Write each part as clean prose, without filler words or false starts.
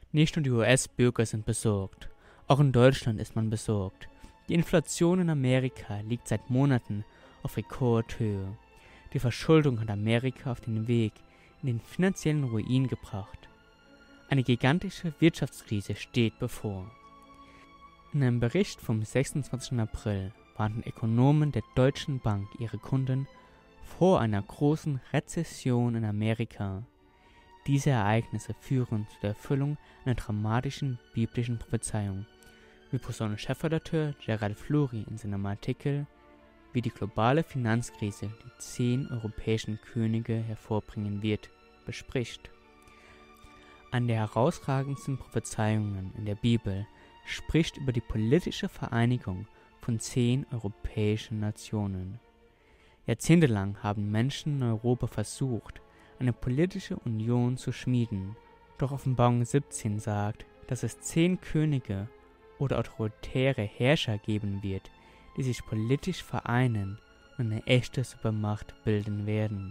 Nicht nur die US-Bürger sind besorgt, auch in Deutschland ist man besorgt. Die Inflation in Amerika liegt seit Monaten auf Rekordhöhe. Die Verschuldung hat Amerika auf den Weg in den finanziellen Ruin gebracht. Eine gigantische Wirtschaftskrise steht bevor. In einem Bericht vom 26. April warnten Ökonomen der Deutschen Bank ihre Kunden vor einer großen Rezession in Amerika. Diese Ereignisse führen zu der Erfüllung einer dramatischen biblischen Prophezeiung, wie Posaunenchefredakteur Gerald Fluri in seinem Artikel Wie die globale Finanzkrise die 10 europäischen Könige hervorbringen wird, bespricht. Eine der herausragendsten Prophezeiungen in der Bibel spricht über die politische Vereinigung von 10 europäischen Nationen. Jahrzehntelang haben Menschen in Europa versucht, eine politische Union zu schmieden, doch Offenbarung 17 sagt, dass es 10 Könige oder autoritäre Herrscher geben wird, die sich politisch vereinen und eine echte Supermacht bilden werden.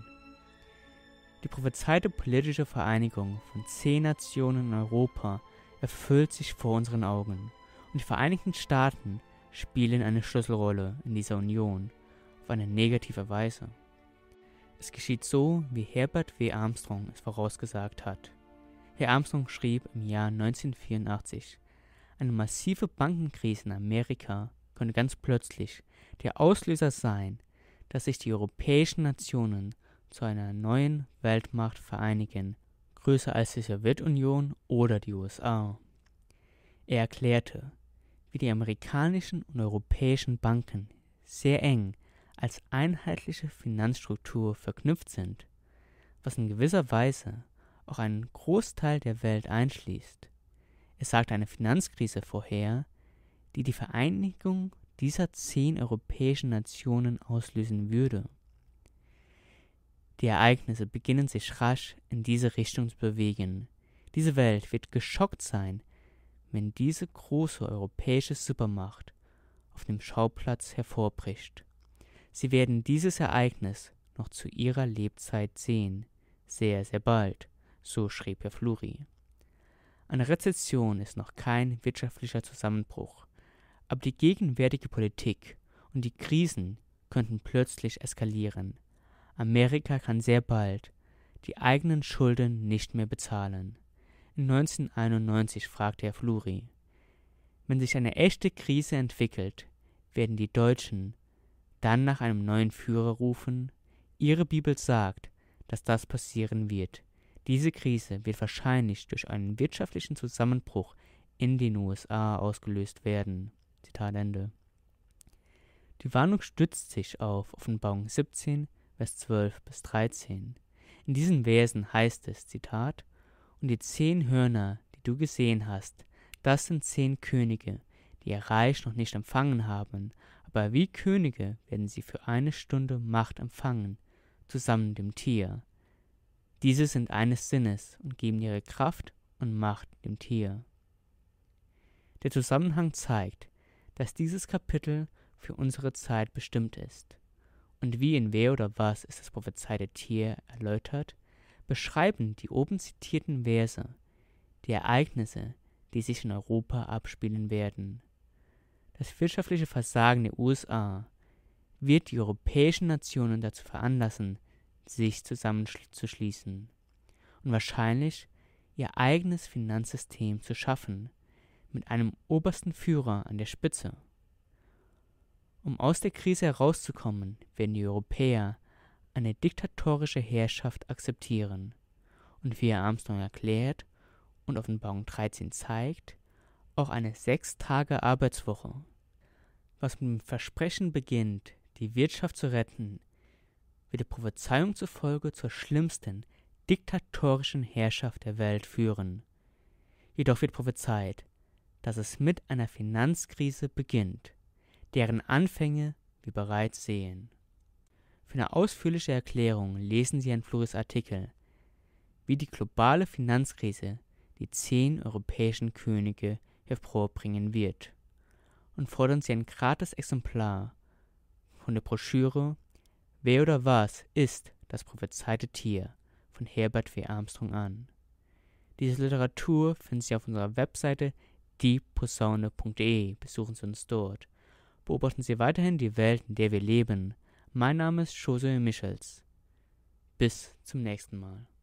Die prophezeite politische Vereinigung von 10 Nationen in Europa erfüllt sich vor unseren Augen, und die Vereinigten Staaten spielen eine Schlüsselrolle in dieser Union auf eine negative Weise. Es geschieht so, wie Herbert W. Armstrong es vorausgesagt hat. Herr Armstrong schrieb im Jahr 1984, eine massive Bankenkrise in Amerika könnte ganz plötzlich der Auslöser sein, dass sich die europäischen Nationen zu einer neuen Weltmacht vereinigen, größer als die Sowjetunion oder die USA. Er erklärte, wie die amerikanischen und europäischen Banken sehr eng als einheitliche Finanzstruktur verknüpft sind, was in gewisser Weise auch einen Großteil der Welt einschließt. Er sagte eine Finanzkrise vorher, die die Vereinigung dieser 10 europäischen Nationen auslösen würde. Die Ereignisse beginnen sich rasch in diese Richtung zu bewegen. Diese Welt wird geschockt sein, wenn diese große europäische Supermacht auf dem Schauplatz hervorbricht. Sie werden dieses Ereignis noch zu ihrer Lebzeit sehen, sehr, sehr bald, so schrieb Herr Fluri. Eine Rezession ist noch kein wirtschaftlicher Zusammenbruch, aber die gegenwärtige Politik und die Krisen könnten plötzlich eskalieren. Amerika kann sehr bald die eigenen Schulden nicht mehr bezahlen. In 1991 fragte Herr Fluri, wenn sich eine echte Krise entwickelt, werden die Deutschen dann nach einem neuen Führer rufen? Ihre Bibel sagt, dass das passieren wird. Diese Krise wird wahrscheinlich durch einen wirtschaftlichen Zusammenbruch in den USA ausgelöst werden. Zitat Ende. Die Warnung stützt sich auf Offenbarung 17, Vers 12 bis 13. In diesen Versen heißt es, Zitat, und die 10 Hörner, die du gesehen hast, das sind 10 Könige, die ihr Reich noch nicht empfangen haben, aber wie Könige werden sie für eine Stunde Macht empfangen, zusammen mit dem Tier. Diese sind eines Sinnes und geben ihre Kraft und Macht dem Tier. Der Zusammenhang zeigt, dass dieses Kapitel für unsere Zeit bestimmt ist. Und wie in Wer oder was ist das prophezeite Tier erläutert, beschreiben die oben zitierten Verse die Ereignisse, die sich in Europa abspielen werden. Das wirtschaftliche Versagen der USA wird die europäischen Nationen dazu veranlassen, sich zusammenzuschließen und wahrscheinlich ihr eigenes Finanzsystem zu schaffen, mit einem obersten Führer an der Spitze. Um aus der Krise herauszukommen, werden die Europäer eine diktatorische Herrschaft akzeptieren. Und wie Herr Armstrong erklärt und Offenbarung 13 zeigt, auch eine 6-Tage-Arbeitswoche. Was mit dem Versprechen beginnt, die Wirtschaft zu retten, wird der Prophezeiung zufolge zur schlimmsten diktatorischen Herrschaft der Welt führen. Jedoch wird prophezeit, dass es mit einer Finanzkrise beginnt, deren Anfänge wir bereits sehen. Für eine ausführliche Erklärung lesen Sie Herrn Fluris Artikel, wie die globale Finanzkrise die 10 europäischen Könige hervorbringen wird, und fordern Sie ein gratis Exemplar von der Broschüre Wer oder was ist das prophezeite Tier von Herbert W. Armstrong an. Diese Literatur finden Sie auf unserer Webseite dieposaune.de. Besuchen Sie uns dort. Beobachten Sie weiterhin die Welt, in der wir leben. Mein Name ist Josue Michels. Bis zum nächsten Mal.